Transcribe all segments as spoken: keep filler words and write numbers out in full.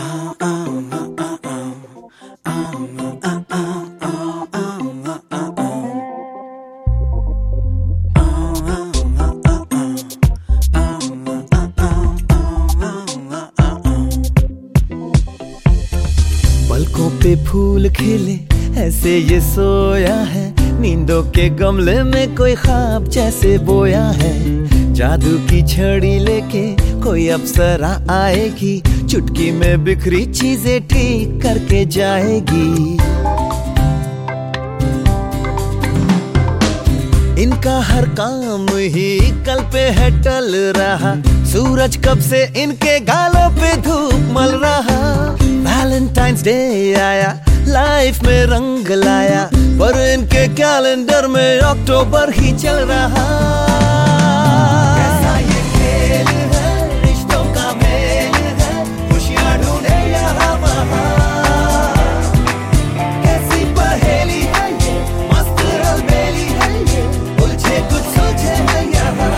पलकों पे फूल खिले ऐसे ये सोया है, नींदों के गमले में कोई ख्वाब जैसे बोया है। जादू की छड़ी लेके कोई अप्सरा आएगी, चुटकी में बिखरी चीजें ठीक करके जाएगी। इनका हर काम ही कल पे है टल रहा, सूरज कब से इनके गालों पे धूप मल रहा। वैलेंटाइंस डे आया, लाइफ में रंग लाया, पर इनके कैलेंडर में अक्टूबर ही चल रहा। कैसा ये खेल है, रिश्तों का मेल है, खुशियां ढूंढे यहाँ वहाँ। कैसी पहेली है ये, मस्त अलबेली है ये, उलझे कुछ सुलझे है यहाँ।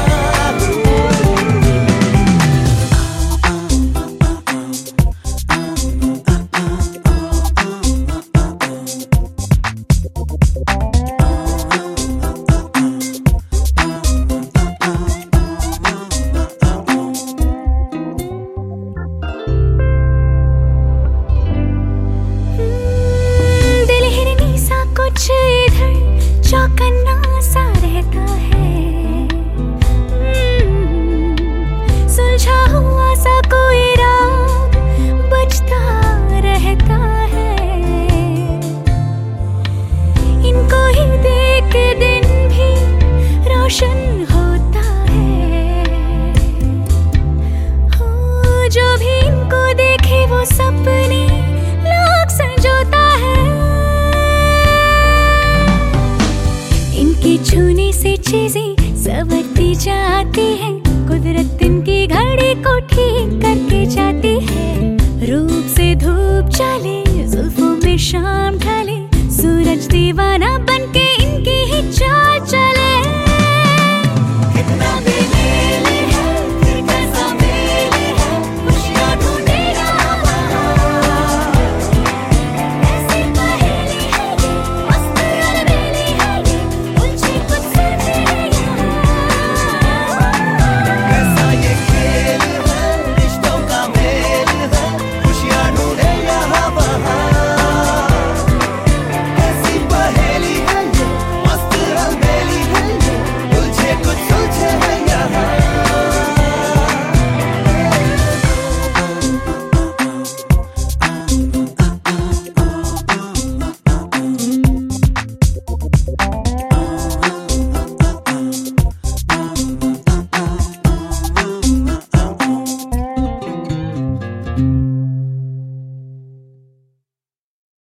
चौकन्ना सा रहता है, सुलझा हुआ सा कोई राग बजता रहता है। इनको ही देख के दिन भी रोशन होता है। हो जो भी इनको देखे वो सपने लाख संजोता है। इनके छूने से चीजें संवरती जाती हैं, कुदरत इनकी घड़ी को ठीक करके जाती है। रूप से धूप चले, जुल्फों में शाम ढले,